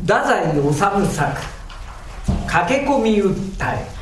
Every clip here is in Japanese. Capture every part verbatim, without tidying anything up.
太宰治作駆け込み訴え。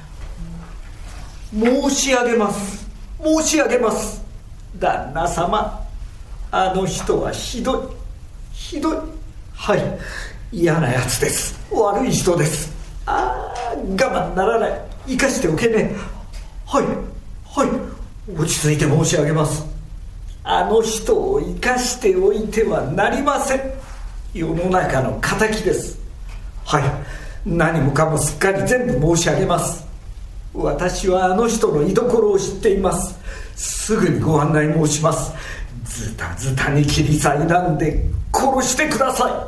申し上げます申し上げます、旦那様、あの人はひどいひどい。はい、嫌なやつです。悪い人です。ああ、我慢ならない。生かしておけねえ。はいはい落ち着いて申し上げます。あの人を生かしておいてはなりません。世の中の仇です。はい、何もかもすっかり全部申し上げます。私はあの人の居所を知っています。すぐにご案内申します。ズタズタに切り裂いなんで殺してください。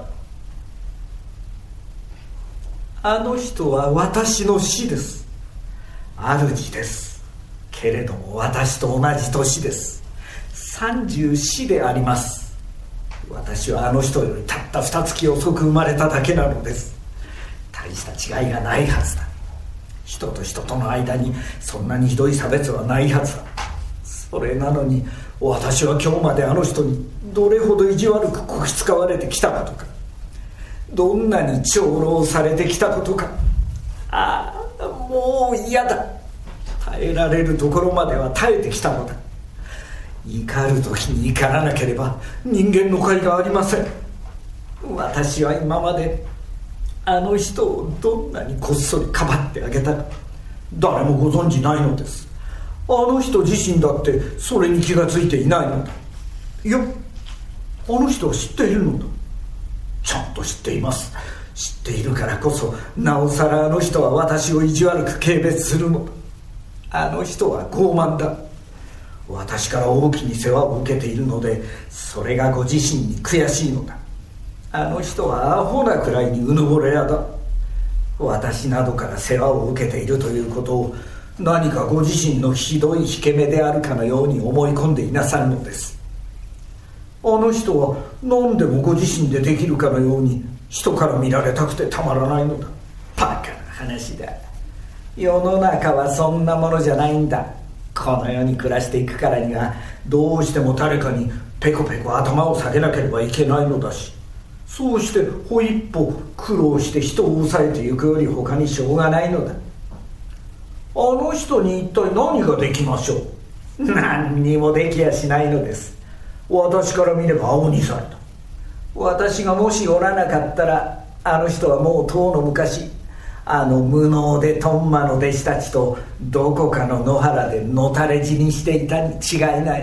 あの人は私の師です。主です。けれども私と同じ年です。三十四であります。私はあの人よりたった二月遅く生まれただけなのです。大した違いがないはずだ。人と人との間にそんなにひどい差別はないはずだ。それなのに私は今日まであの人にどれほど意地悪くこき使われてきたことか、どんなに長老されてきたことか。ああ、もう嫌だ。耐えられるところまでは耐えてきたのだ。怒る時に怒らなければ人間の甲斐がありません。私は今まであの人をどんなにこっそりかばってあげたか誰もご存じないのです。あの人自身だってそれに気がついていないのだ。いや、あの人は知っているのだ。ちゃんと知っています。知っているからこそなおさらあの人は私を意地悪く軽蔑するのだ。あの人は傲慢だ。私から大きに世話を受けているのでそれがご自身に悔しいのだ。あの人はアホなくらいにうぬぼれ屋だ。私などから世話を受けているということを何かご自身のひどい引け目であるかのように思い込んでいなさるのです。あの人は何でもご自身でできるかのように人から見られたくてたまらないのだ。バカな話だ。世の中はそんなものじゃないんだ。この世に暮らしていくからにはどうしても誰かにペコペコ頭を下げなければいけないのだし、そうしてほ一歩苦労して人を抑えていくより他にしょうがないのだ。あの人に一体何ができましょう。何にもできやしないのです。私から見れば青二歳だ。私がもしおらなかったらあの人はもうとうの昔あの無能でトンマの弟子たちとどこかの野原でのたれ死にしていたに違いない。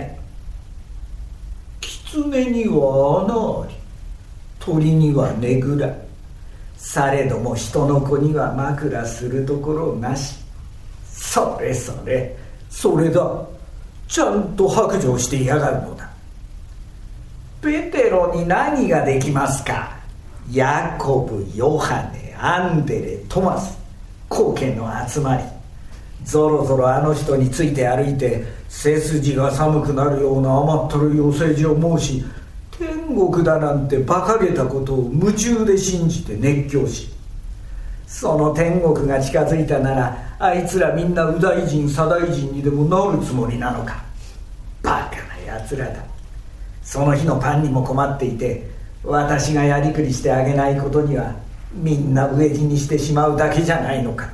狐には穴あり、鳥にはねぐら、されども人の子には枕するところなし。それそれそれだ。ちゃんと白状していやがるのだ。ペテロに何ができますか。ヤコブ、ヨハネ、アンデレ、トマス、後見の集まり。ぞろぞろあの人について歩いて背筋が寒くなるような甘ったるいお世辞を申し、天国だなんて馬鹿げたことを夢中で信じて熱狂し、その天国が近づいたならあいつらみんな右大臣左大臣にでもなるつもりなのか。バカなやつらだ。その日のパンにも困っていて私がやりくりしてあげないことにはみんな飢え死にしてしまうだけじゃないのか。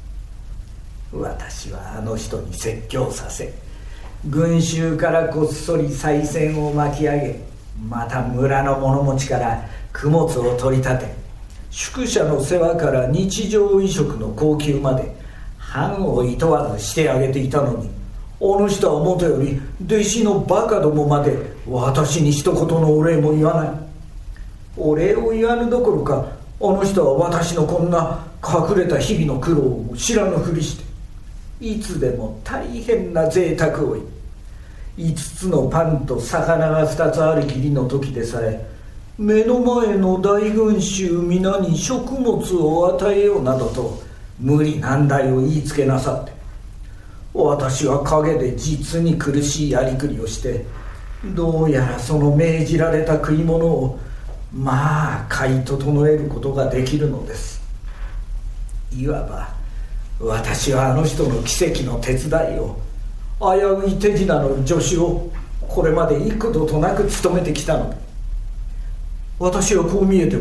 私はあの人に説教させ、群衆からこっそり賽銭を巻き上げ、また村の物持ちから供物を取り立て、宿舎の世話から日常衣食の高級まで藩をいとわずしてあげていたのに、あの人はもとより弟子のバカどもまで私に一言のお礼も言わない。お礼を言わぬどころかあの人は私のこんな隠れた日々の苦労を知らぬふりしていつでも大変な贅沢を言い、五つのパンと魚が二つあるきりの時でさえ目の前の大群衆皆に食物を与えようなどと無理難題を言いつけなさって、私は陰で実に苦しいやりくりをしてどうやらその命じられた食い物をまあ買い整えることができるのです。いわば私はあの人の奇跡の手伝いを、危うい手品の助手をこれまで幾度となく務めてきたのだ。私はこう見えても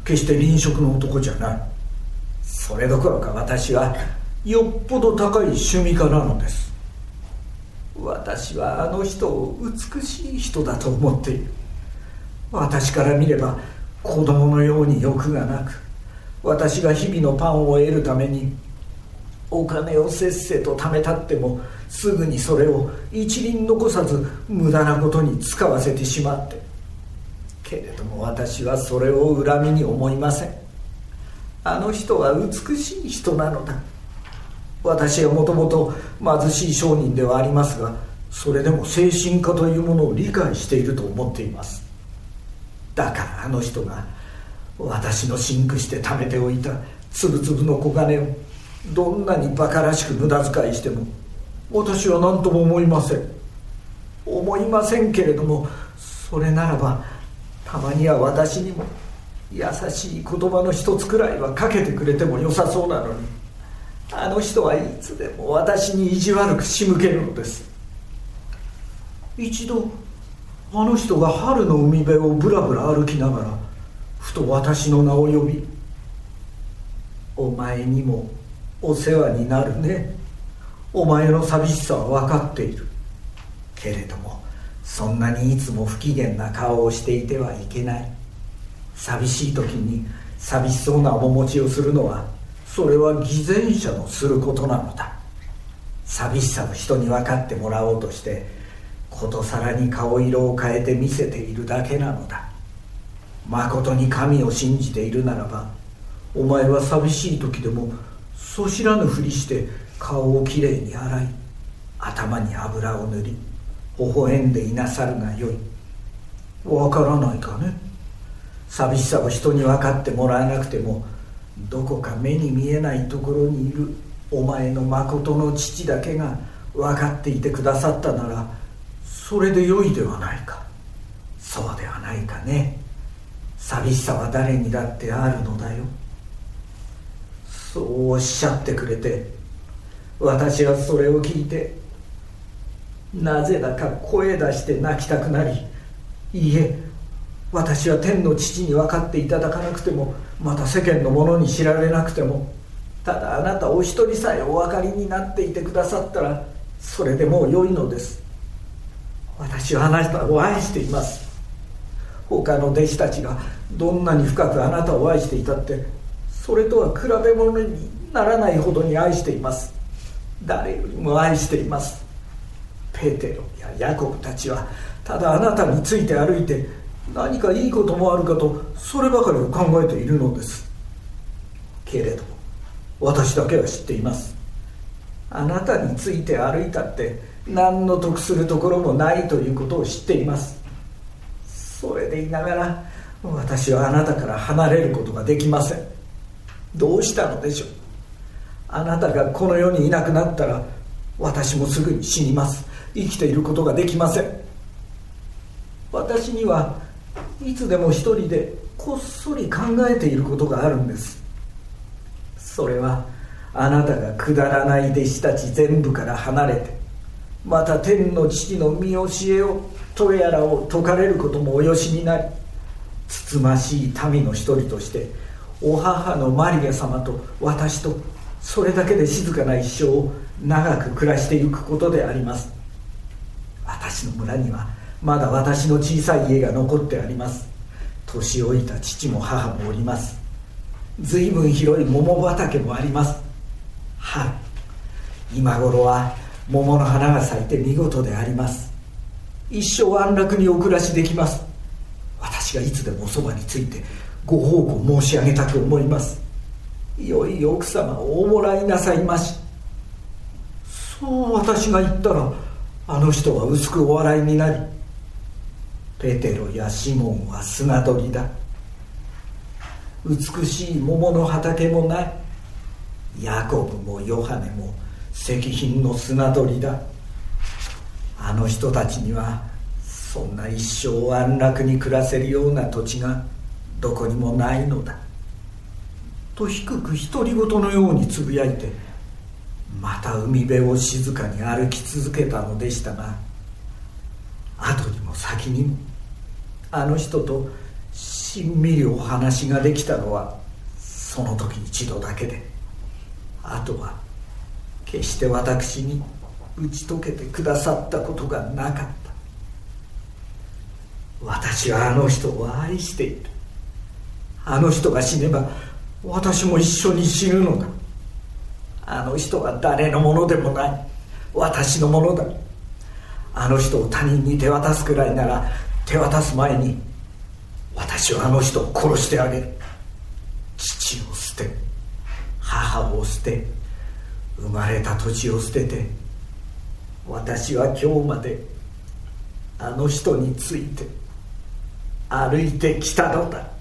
決して臨食の男じゃない。それどころか私はよっぽど高い趣味家なのです。私はあの人を美しい人だと思っている。私から見れば子供のように欲がなく、私が日々のパンを得るためにお金をせっせと貯めたっても、すぐにそれを一厘残さず無駄なことに使わせてしまって。けれども私はそれを恨みに思いません。あの人は美しい人なのだ。私はもともと貧しい商人ではありますが、それでも精神科というものを理解していると思っています。だからあの人が私のシンクして貯めておいたつぶつぶの小金をどんなに馬鹿らしく無駄遣いしても私は何とも思いません。思いませんけれども、それならばたまには私にも優しい言葉の一つくらいはかけてくれてもよさそうなのに、あの人はいつでも私に意地悪く仕向けるのです。一度あの人が春の海辺をぶらぶら歩きながらふと私の名を呼び、お前にもお世話になるね。お前の寂しさは分かっている。けれどもそんなにいつも不機嫌な顔をしていてはいけない。寂しい時に寂しそうな面持ちをするのは、それは偽善者のすることなのだ。寂しさを人に分かってもらおうとしてことさらに顔色を変えて見せているだけなのだ。まことに神を信じているならば、お前は寂しい時でもそ知らぬふりして顔をきれいに洗い、頭に油を塗り、微笑んでいなさるがよい。わからないかね。寂しさを人に分かってもらわなくても、どこか目に見えないところにいるお前のまことの父だけが分かっていてくださったなら、それでよいではないか。そうではないかね。寂しさは誰にだってあるのだよ。そうおっしゃってくれて、私はそれを聞いてなぜだか声出して泣きたくなり、いいえ、私は天の父に分かっていただかなくても、また世間の者に知られなくても、ただあなたお一人さえお分かりになっていてくださったら、それでもう良いのです。私はあなたを愛しています。他の弟子たちがどんなに深くあなたを愛していたって、それとは比べ物にならないほどに愛しています。誰よりも愛しています。ペテロやヤコブたちはただあなたについて歩いて、何かいいこともあるかとそればかりを考えているのです。けれど私だけは知っています。あなたについて歩いたって何の得するところもないということを知っています。それでいながら私はあなたから離れることができません。どうしたのでしょう。あなたがこの世にいなくなったら、私もすぐに死にます。生きていることができません。私にはいつでも一人でこっそり考えていることがあるんです。それはあなたがくだらない弟子たち全部から離れて、また天の父の見教えをとやらを説かれることもおよしになり、つつましい民の一人としてお母のマリア様と私とそれだけで静かな一生を長く暮らしていくことであります。私の村にはまだ私の小さい家が残ってあります。年老いた父も母もおります。随分広い桃畑もあります。春、今頃は桃の花が咲いて見事であります。一生安楽にお暮らしできます。私がいつでもおそばについてご報告申し上げたく思います。良い奥様をおもらいなさいまし。そう私が言ったら、あの人は薄くお笑いになり、ペテロやシモンは砂取りだ。美しい桃の畑もない。ヤコブもヨハネも石品の砂取りだ。あの人たちにはそんな一生安楽に暮らせるような土地がどこにもないのだ。と低く独り言のようにつぶやいて、また海辺を静かに歩き続けたのでしたが、後にも先にもあの人とししんみりお話ができたのはその時一度だけで、あとは決して私に打ち解けてくださったことがなかった。私はあの人を愛している。あの人が死ねば私も一緒に死ぬのだ。あの人は誰のものでもない、私のものだ。あの人を他人に手渡すくらいなら、手渡す前に私はあの人を殺してあげる。父を捨て、母を捨て、生まれた土地を捨てて、私は今日まであの人について歩いてきたのだ。